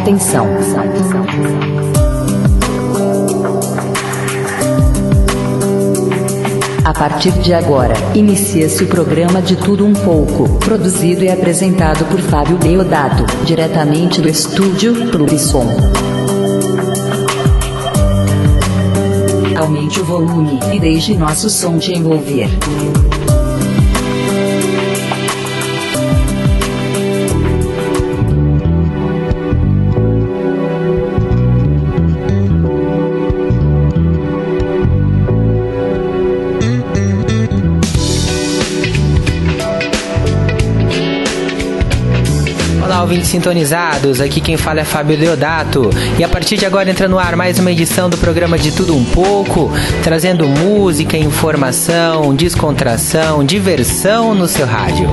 Atenção. A partir de agora, inicia-se o programa De Tudo Um Pouco, produzido e apresentado por Fábio Deodato, diretamente do estúdio Plurisom. Aumente o volume e deixe nosso som te envolver. Ouvintes sintonizados, aqui quem fala é Fábio Deodato e a partir de agora entra no ar mais uma edição do programa De Tudo Um Pouco, trazendo música, informação, descontração, diversão no seu rádio.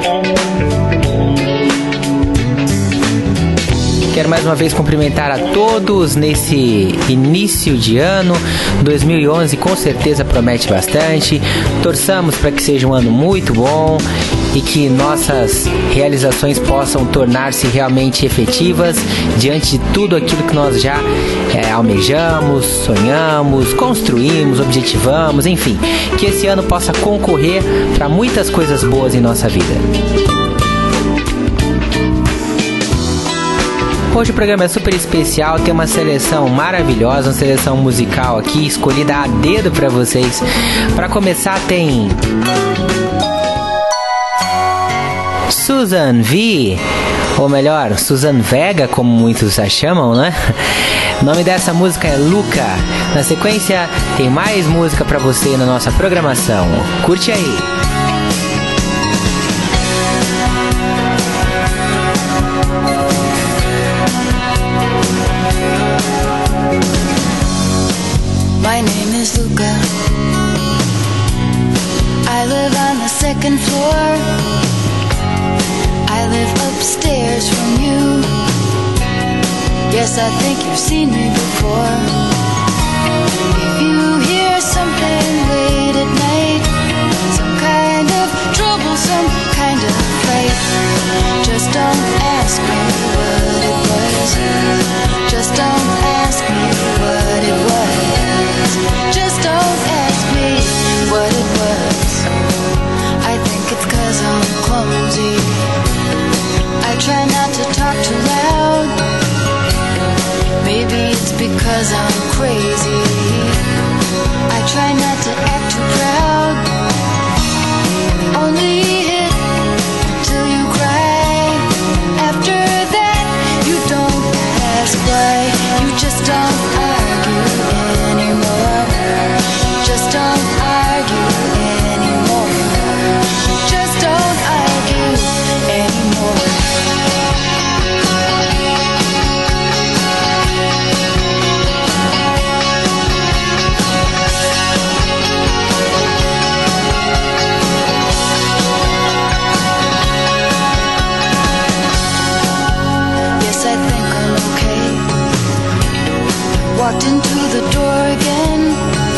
Quero mais uma vez cumprimentar a todos nesse início de ano. 2011 com certeza promete bastante. Torçamos para que seja um ano muito bom e que nossas realizações possam tornar-se realmente efetivas diante de tudo aquilo que nós já almejamos, sonhamos, construímos, objetivamos, enfim, que esse ano possa concorrer para muitas coisas boas em nossa vida. Hoje o programa é super especial, tem uma seleção maravilhosa, uma seleção musical aqui, escolhida a dedo para vocês. Para começar tem Susan V, ou melhor, Susan Vega, como muitos a chamam, né? O nome dessa música é Luca. Na sequência tem mais música para você na nossa programação. Curte aí! My name is Luca. I live on the second floor. I live upstairs from you. Yes, I think you've seen me before. If you hear something late at night, some kind of trouble, some kind of fight, just don't ask me what it was. Just don't ask me what it was. Just don't ask me what it was. I think it's 'cause I'm clumsy. I try not to talk too loud. Maybe it's because I'm crazy. I try not to act too proud. Only hit till you cry. After that, you don't ask why. You just don't argue anymore. Just don't argue anymore. Just don't argue anymore. Yes, I think I'm okay. Walked into the door again.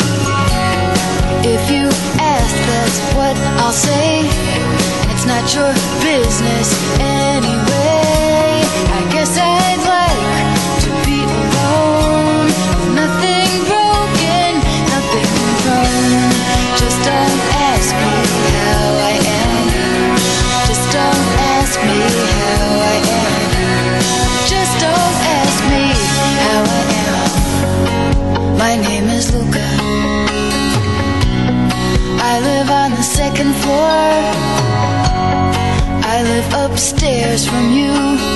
If you ask, that's what I'll say. It's not your business anyway. I guess I'd like to be alone. Nothing broken, nothing wrong. Just don't ask me how I am. Just don't ask me how I am. Just don't ask me how I am. My name is Luca. I live on the second floor. I live upstairs from you.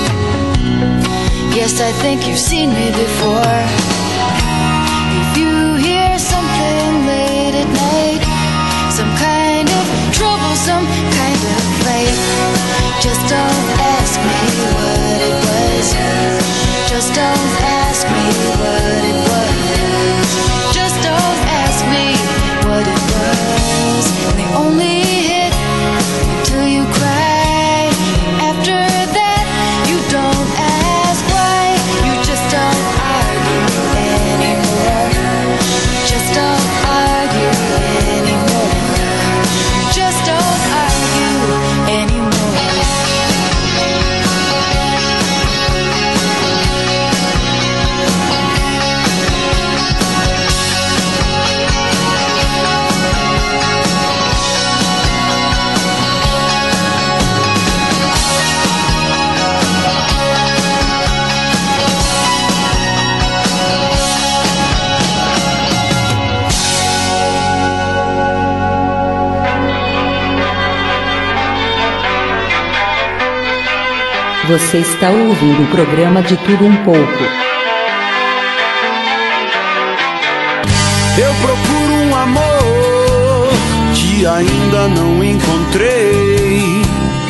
Yes, I think you've seen me before. If you hear something late at night, some kind of trouble, some kind of fight, just don't ask me what it was. Just don't ask me what it was. Just don't ask me what it was. They only hit till you cry. After that, you don't ask why. You just don't argue Você está ouvindo o programa De Tudo Um Pouco. Eu procuro um amor que ainda não encontrei,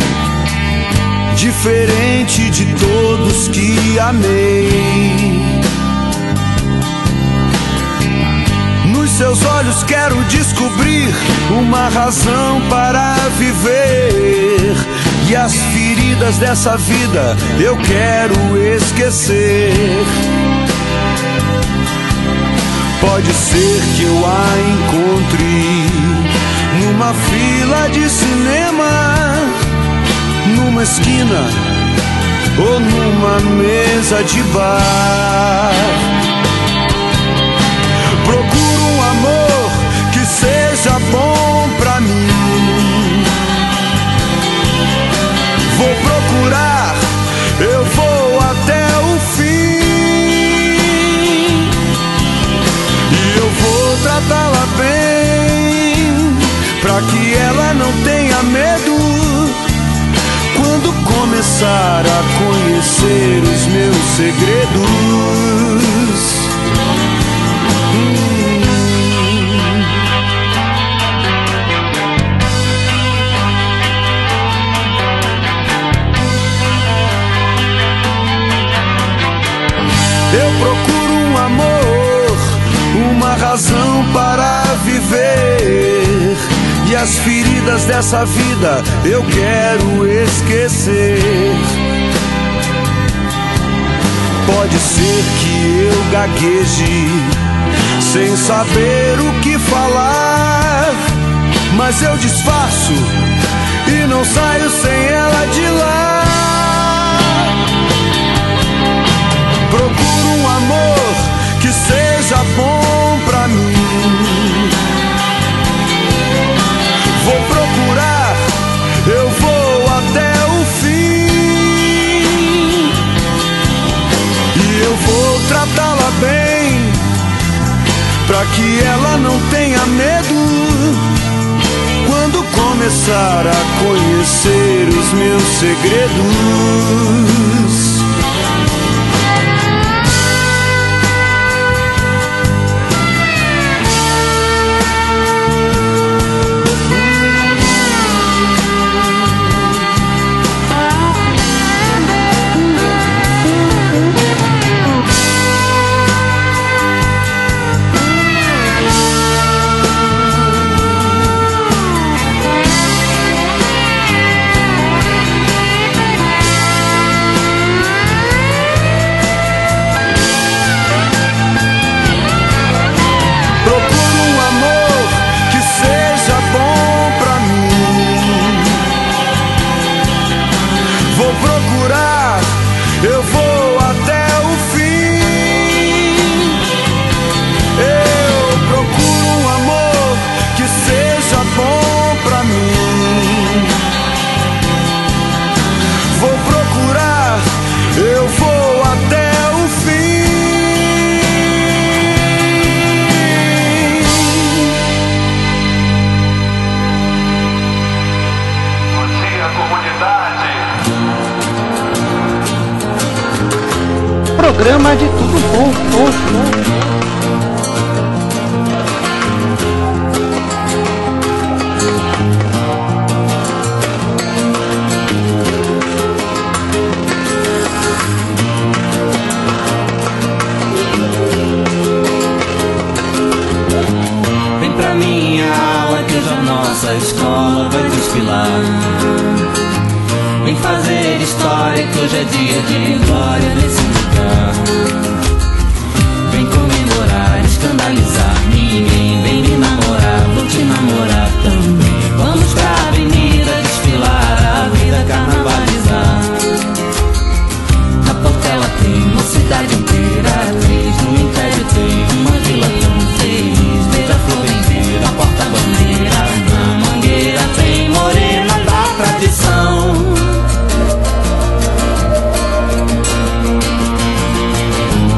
diferente de todos que amei. Nos seus olhos quero descobrir uma razão para viver, e as feridas dessa vida eu quero esquecer. Pode ser que eu a encontre numa fila de cinema, numa esquina ou numa mesa de bar. Procuro um amor que seja bom pra mim. Vou procurar, eu vou até o fim, e eu vou tratá-la bem, pra que ela não tenha medo quando começar a conhecer os meus segredos. Eu procuro um amor, uma razão para viver, e as feridas dessa vida eu quero esquecer. Pode ser que eu gagueje sem saber o que falar, mas eu disfarço e não saio sem ela de lá. Procuro um amor que seja bom pra mim. Vou procurar, eu vou até o fim, e eu vou tratá-la bem, pra que ela não tenha medo quando começar a conhecer os meus segredos. Programa De Tudo Um Pouco. Vem pra minha aula que hoje a nossa escola vai desfilar. Vem fazer história que hoje é dia de glória nesse lugar. Vem comemorar, escandalizar ninguém. Vem me namorar, vou te namorar também. Vamos pra avenida desfilar, a vida carnavalizar. Na Portela tem uma cidade inteira atriz, no Império tem uma vila tão feliz. Beija-flor em ver a porta-bandeira, na Mangueira tem morena da tradição.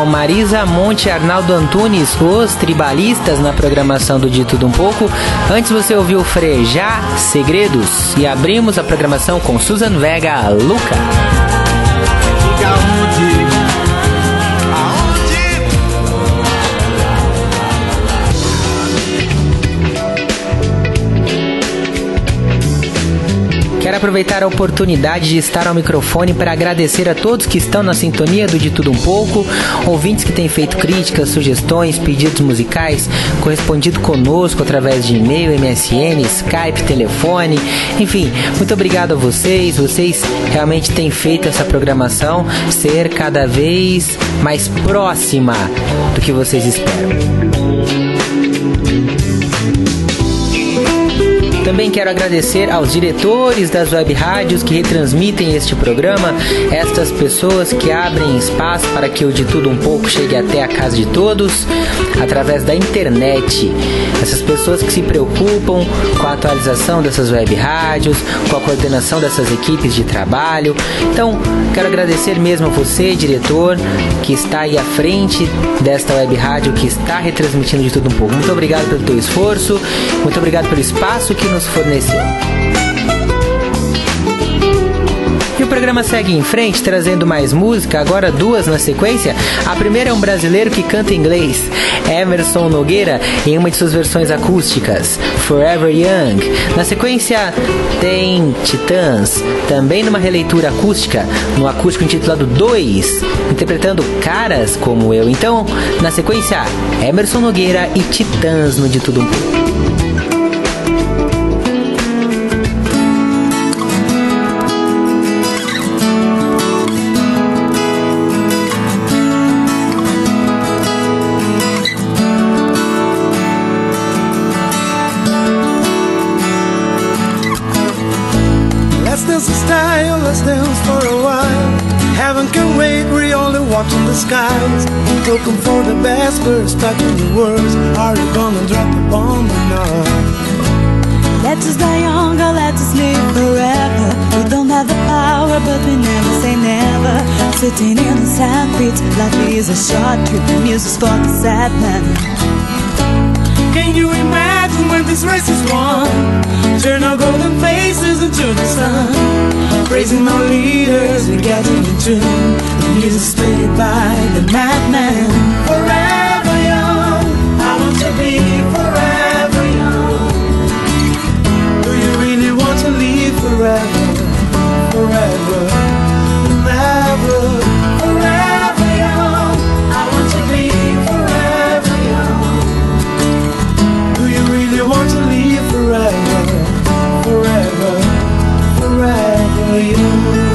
musical Marisa Monte e Arnaldo Antunes, Os Tribalistas, na programação do De Tudo Um Pouco. Antes você ouviu Frejá, Segredos, e abrimos a programação com Susan Vega, Luca. Quero aproveitar a oportunidade de estar ao microfone para agradecer a todos que estão na sintonia do De Tudo Um Pouco, ouvintes que têm feito críticas, sugestões, pedidos musicais, correspondido conosco através de e-mail, MSN, Skype, telefone, enfim, muito obrigado a vocês. Vocês realmente têm feito essa programação ser cada vez mais próxima do que vocês esperam. Também quero agradecer aos diretores das web rádios que retransmitem este programa, estas pessoas que abrem espaço para que o De Tudo Um Pouco chegue até a casa de todos através da internet. Essas pessoas que se preocupam com a atualização dessas web rádios, com a coordenação dessas equipes de trabalho. Então, quero agradecer mesmo a você, diretor, que está aí à frente desta web rádio, que está retransmitindo De Tudo Um Pouco. Muito obrigado pelo teu esforço, muito obrigado pelo espaço que nos forneceu. E o programa segue em frente, trazendo mais música, agora duas na sequência. A primeira é um brasileiro que canta em inglês, Emerson Nogueira, em uma de suas versões acústicas, Forever Young. Na sequência tem Titãs, também numa releitura acústica, no acústico intitulado 2, interpretando Caras Como Eu. Então, na sequência, Emerson Nogueira e Titãs no De Tudo Um Pouco. Watching the skies, looking for the best birds, packing the words. Are you gonna drop the bomb or not? Let us die younger, let us live forever. We don't have the power, but we never say never. Sitting in the sandpit, life is a short trip. The music's for the sad man. Can you imagine when this race is won? Turn our golden faces into the sun. Praising our leaders, we're getting in tune. The music's played by the madman. Forever young, I want to be forever young. Do you really want to live forever? Forever, never. Forever young, I want to be forever young. Do you really want to live forever? Forever, forever young.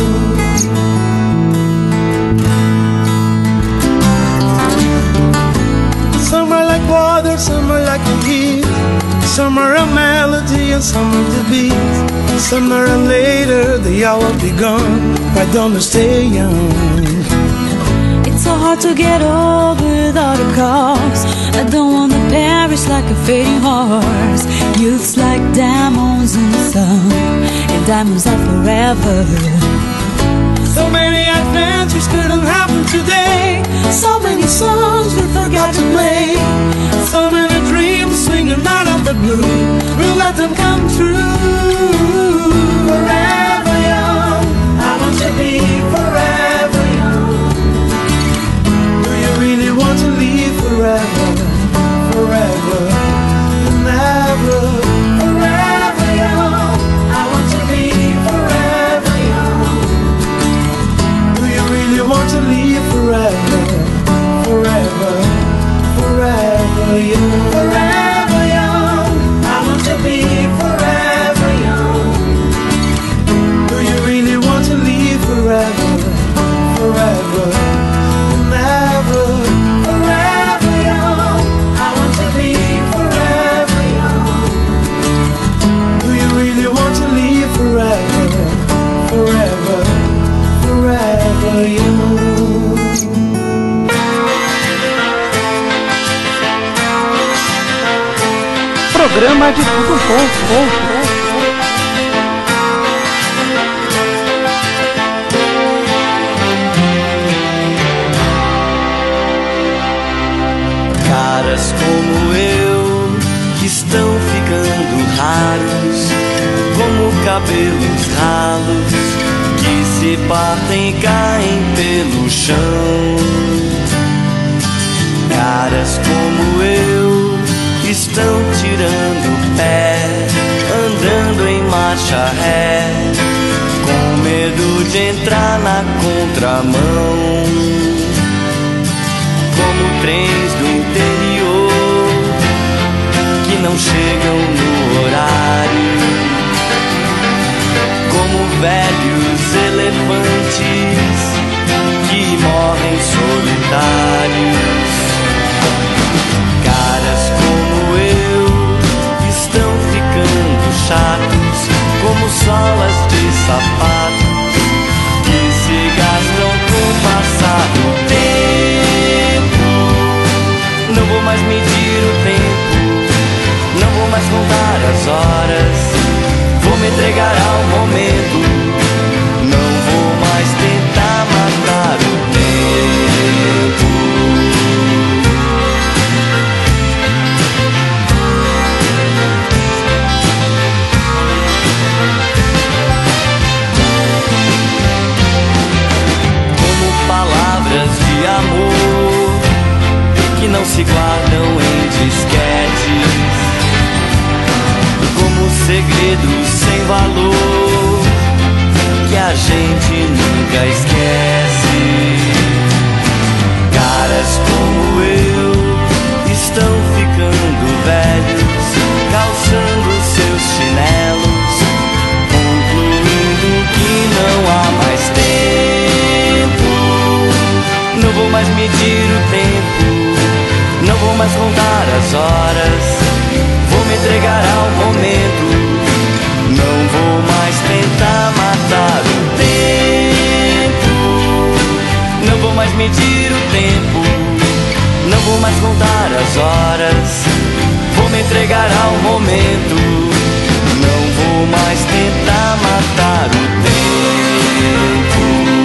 Some are like water, some are like the heat. Some are a melody and some are the beat. Sooner or later the hour be gone. Why don't we stay young? It's so hard to get old without a cause. I don't want to perish like a fading horse. Youth's like diamonds in the sun, and diamonds are forever. So many adventures couldn't happen today. So many songs we forgot to play. So many dreams swinging out of the blue. We'll let them come true. Forever young, I want to be forever young. Do you really want to live forever? Forever, never. Forever young, I want to be forever young. Do you really want to live forever? Forever, forever young. Forever young, I want to be forever young. Do you really want to live forever? Forever, never. Forever young, I want to be forever young. Do you really want to live forever? Forever, forever young. Programa de Tudo Um Pouco. pelos ralos que se partem e caem pelo chão. Caras como eu estão tirando o pé, andando em marcha ré, com medo de entrar na contramão. Como trens do interior que não chegam no horário, como velhos elefantes que morrem solitários. Caras como eu estão ficando chatos, como solas de sapato que se gastam com o passar do tempo. Não vou mais medir o tempo, não vou mais contar as horas, vou me entregar ao momento, não vou mais tentar matar o tempo. Como palavras de amor que não se guardam em disquetes, como segredos sem valor que a gente nunca esquece. Caras como eu estão ficando velhos, calçando seus chinelos, concluindo que não há mais tempo. Não vou mais medir o tempo, não vou mais contar as horas, vou me entregar ao momento, não vou mais tentar matar o tempo. Não vou mais medir o tempo, não vou mais contar as horas, vou me entregar ao momento, não vou mais tentar matar o tempo.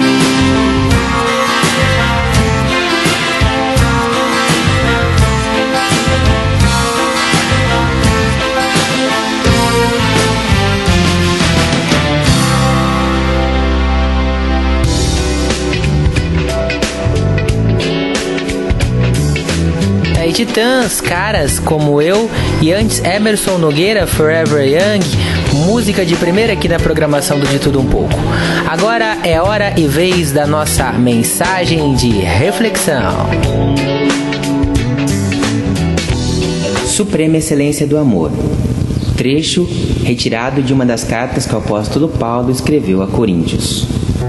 Titãs, Caras como eu, e antes Emerson Nogueira, Forever Young, música de primeira aqui na programação do De Tudo Um Pouco. Agora é hora e vez da nossa mensagem de reflexão. Suprema Excelência do Amor. Trecho retirado de uma das cartas que o apóstolo Paulo escreveu a Coríntios.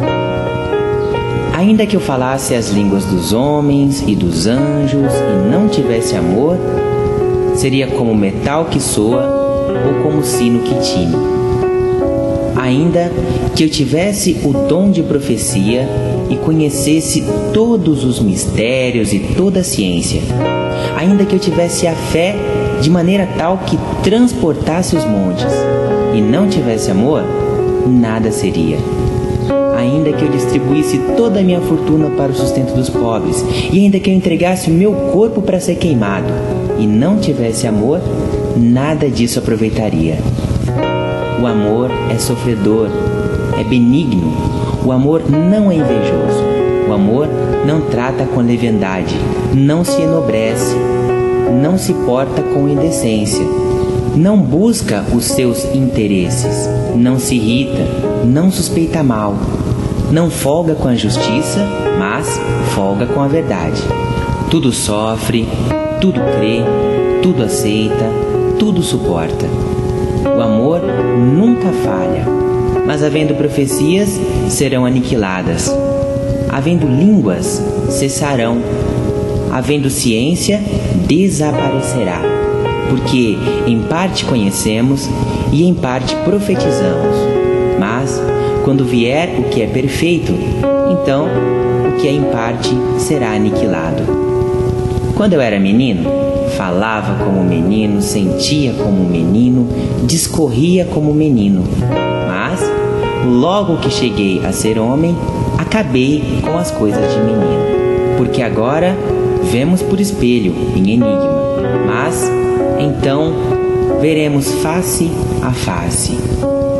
Ainda que eu falasse as línguas dos homens e dos anjos e não tivesse amor, seria como metal que soa ou como sino que tine. Ainda que eu tivesse o dom de profecia e conhecesse todos os mistérios e toda a ciência, ainda que eu tivesse a fé de maneira tal que transportasse os montes e não tivesse amor, nada seria. Ainda que eu distribuísse toda a minha fortuna para o sustento dos pobres, e ainda que eu entregasse o meu corpo para ser queimado, e não tivesse amor, nada disso aproveitaria. O amor é sofredor, é benigno, o amor não é invejoso, o amor não trata com leviandade, não se enobrece, não se porta com indecência, não busca os seus interesses, não se irrita, não suspeita mal, não folga com a justiça, mas folga com a verdade. Tudo sofre, tudo crê, tudo aceita, tudo suporta. O amor nunca falha, mas havendo profecias, serão aniquiladas. Havendo línguas, cessarão. Havendo ciência, desaparecerá. Porque em parte conhecemos e em parte profetizamos. Mas quando vier o que é perfeito, então o que é em parte será aniquilado. Quando eu era menino, falava como menino, sentia como menino, discorria como menino. Mas, logo que cheguei a ser homem, acabei com as coisas de menino. Porque agora vemos por espelho, em enigma, mas então veremos face a face.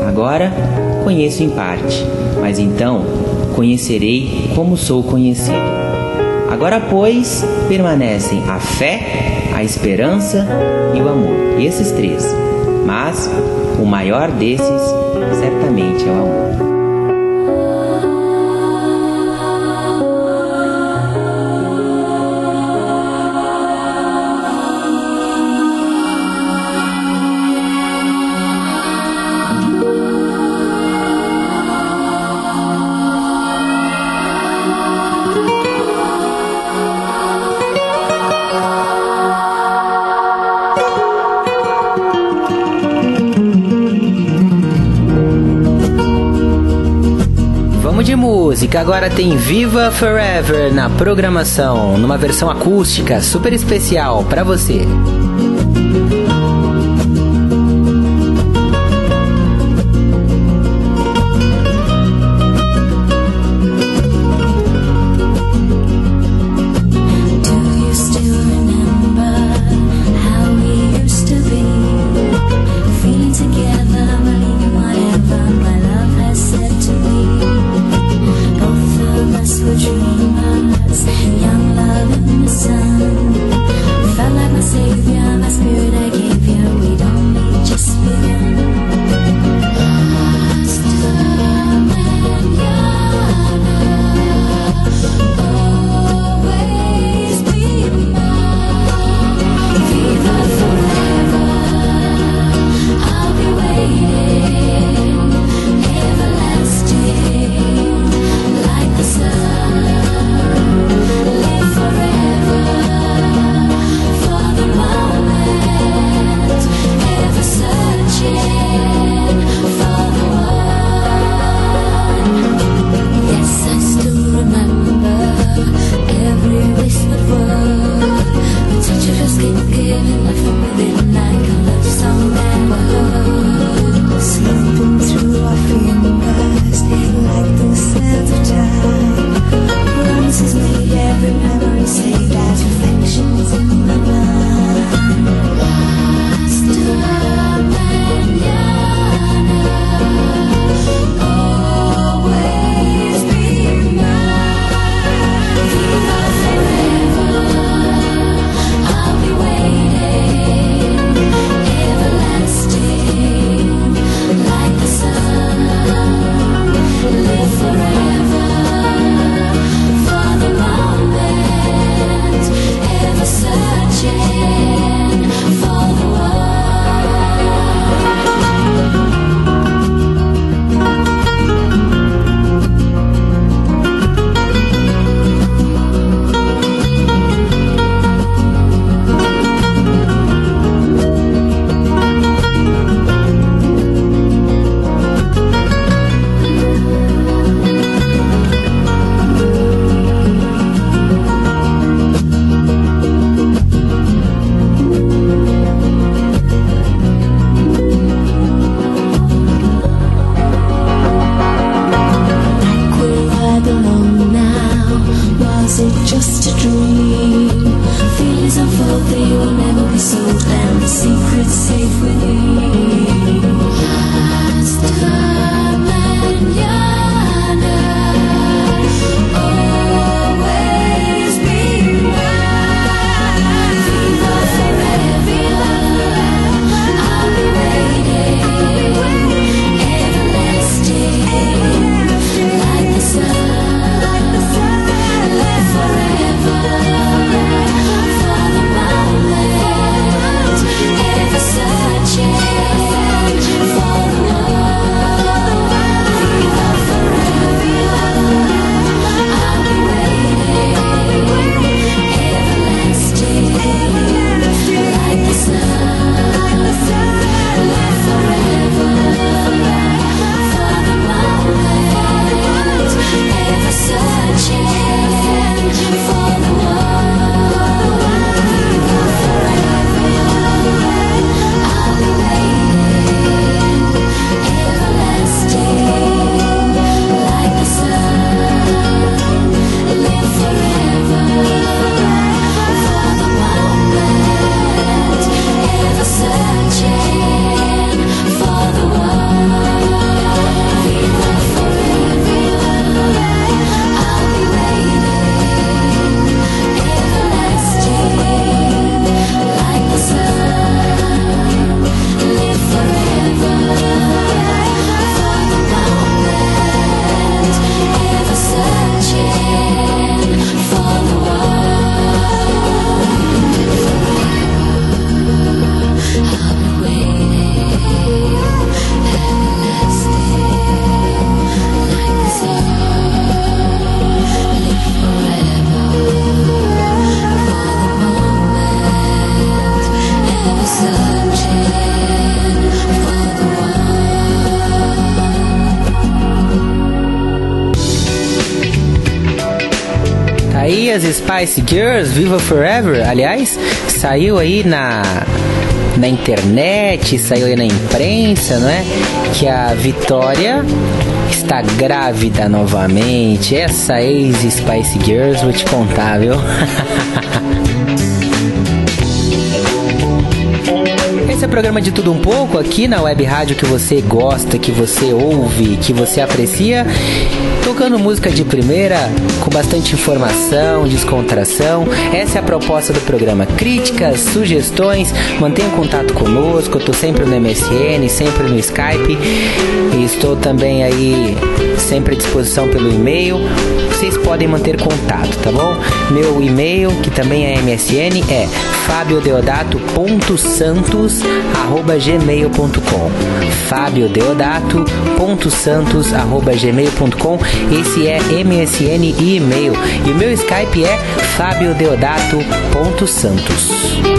Agora conheço em parte, mas então conhecerei como sou conhecido. Agora, pois, permanecem a fé, a esperança e o amor. Esses três. Mas o maior desses certamente é o amor. De música, agora tem Viva Forever na programação, numa versão acústica super especial pra você. Aí as Spice Girls, Viva Forever, aliás, saiu aí na internet, saiu aí na imprensa, não é? Que a Vitória está grávida novamente. Essa ex-Spice Girls, vou te contar, viu? Esse é o programa de Tudo Um Pouco, aqui na web rádio que você gosta, que você ouve, que você aprecia, tocando música de primeira, com bastante informação, descontração. Essa é a proposta do programa. Críticas, sugestões, mantenha contato conosco. Eu estou sempre no MSN, sempre no Skype, e estou também aí sempre à disposição pelo e-mail. Vocês podem manter contato, tá bom? Meu e-mail, que também é MSN, é fabiodeodato.santos@gmail.com. fabiodeodato.santos@gmail.com. Esse é MSN e e-mail. E o meu Skype é fabiodeodato.santos.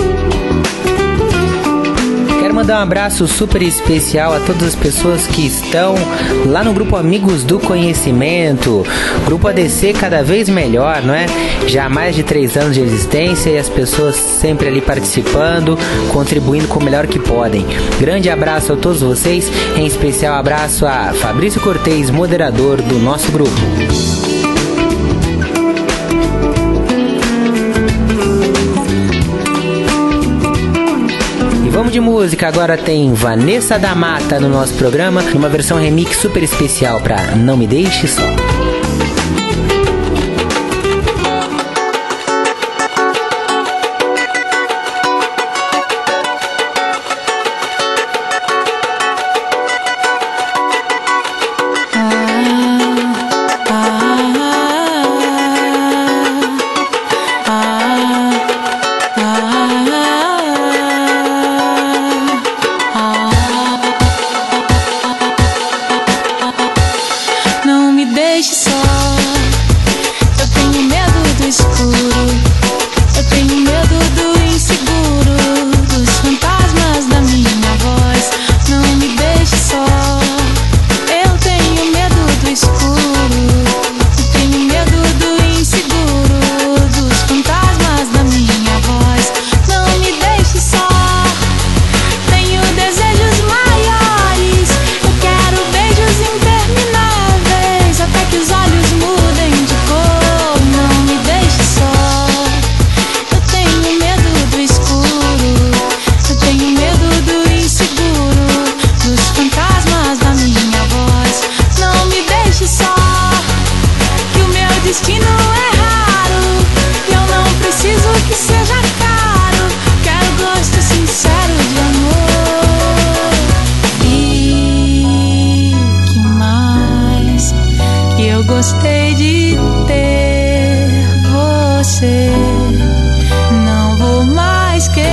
Quero mandar um abraço super especial a todas as pessoas que estão lá no grupo Amigos do Conhecimento, grupo ADC cada vez melhor, não é? Já há mais de 3 anos de existência e as pessoas sempre ali participando, contribuindo com o melhor que podem. Grande abraço a todos vocês, em especial abraço a Fabrício Cortez, moderador do nosso grupo. Vamos de música, agora tem Vanessa da Mata no nosso programa, numa versão remix super especial pra Não Me Deixe Só. Gostei de ter você, não vou mais querer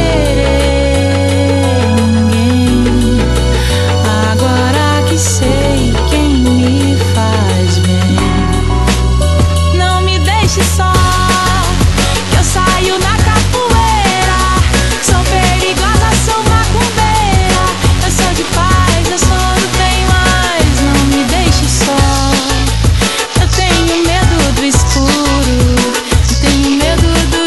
ninguém. Agora que sei quem me faz bem, não me deixe só, que eu saio na capoeira. Sou perigosa, sou macumbeira, eu sou de paz, eu sou do bem, mas não me deixe só. Escuro, tenho medo do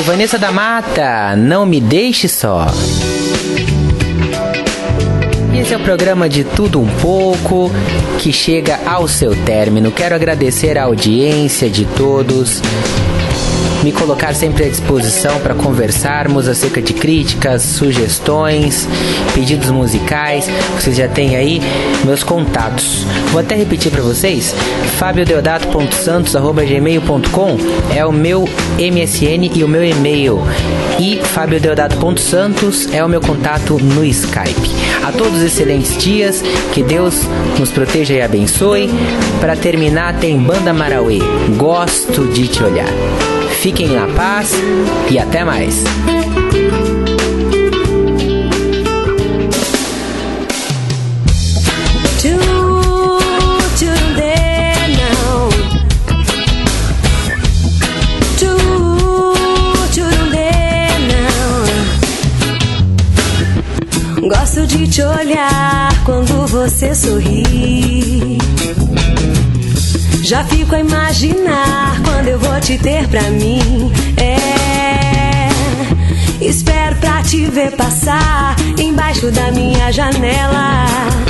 Vanessa da Mata, Não Me Deixe Só. Esse é o programa de Tudo Um Pouco, que chega ao seu término. Quero agradecer a audiência de todos, me colocar sempre à disposição para conversarmos acerca de críticas, sugestões, pedidos musicais. Vocês já têm aí meus contatos. Vou até repetir para vocês: fabiodeodato.santos@gmail.com é o meu MSN e o meu e-mail, e fabiodeodato.santos é o meu contato no Skype. A todos excelentes dias, que Deus nos proteja e abençoe. Para terminar, tem Banda Marauê, Gosto de Te Olhar. Fiquem na paz e até mais. Gosto de te olhar quando você sorri. Já fico a imaginar quando eu vou te ter pra mim. Espero pra te ver passar embaixo da minha janela,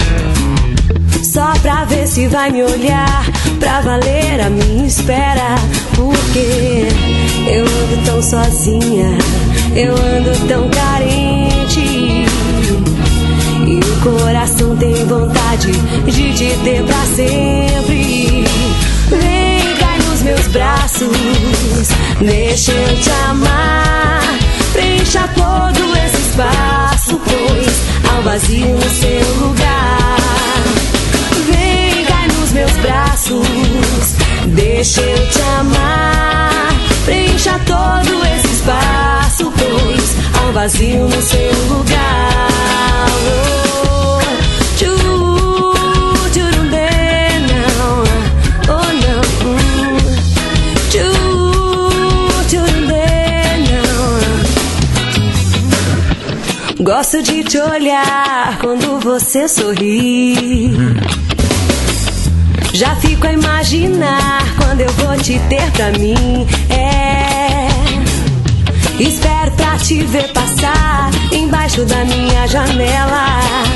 só pra ver se vai me olhar, pra valer a minha espera. Porque eu ando tão sozinha, eu ando tão carente, e o coração tem vontade de te ter pra sempre. Vem, cai nos meus braços, deixa eu te amar. Preencha todo esse espaço, pois há um vazio no seu lugar. Vem, cai nos meus braços, deixa eu te amar. Preencha todo esse espaço, pois há um vazio no seu lugar. Gosto de te olhar quando você sorri. Já fico a imaginar quando eu vou te ter pra mim. Espero pra te ver passar embaixo da minha janela,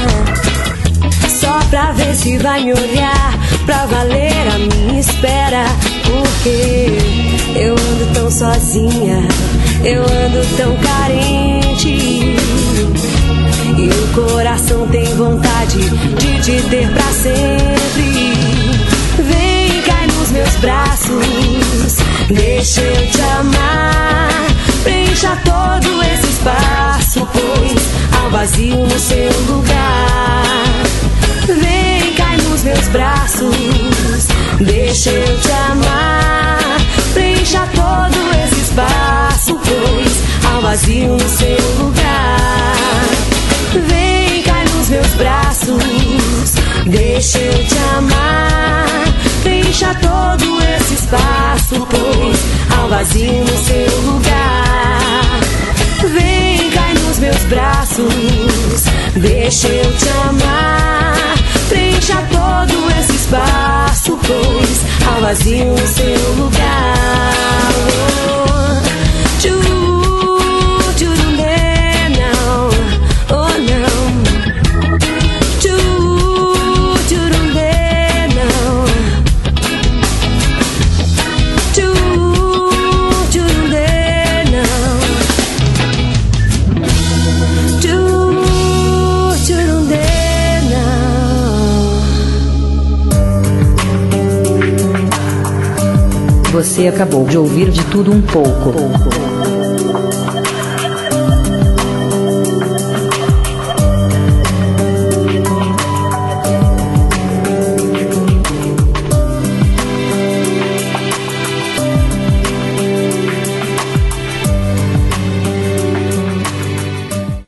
só pra ver se vai me olhar, pra valer a minha espera. Porque eu ando tão sozinha, eu ando tão carente, e o coração tem vontade de te ter pra sempre. Vem, cai nos meus braços, deixa eu te amar. Preencha todo esse espaço, pois há um vazio no seu lugar. Vem, cai nos meus braços, deixa eu te amar. Preencha todo esse espaço, pois há um vazio no seu lugar. Vem, cai nos meus braços, deixa eu te amar. Preencha todo esse espaço, pois há um vazio no seu lugar. Vem, cai nos meus braços, deixa eu te amar. Preencha todo esse espaço, pois há um vazio no seu lugar. Você acabou de ouvir De Tudo Um Pouco.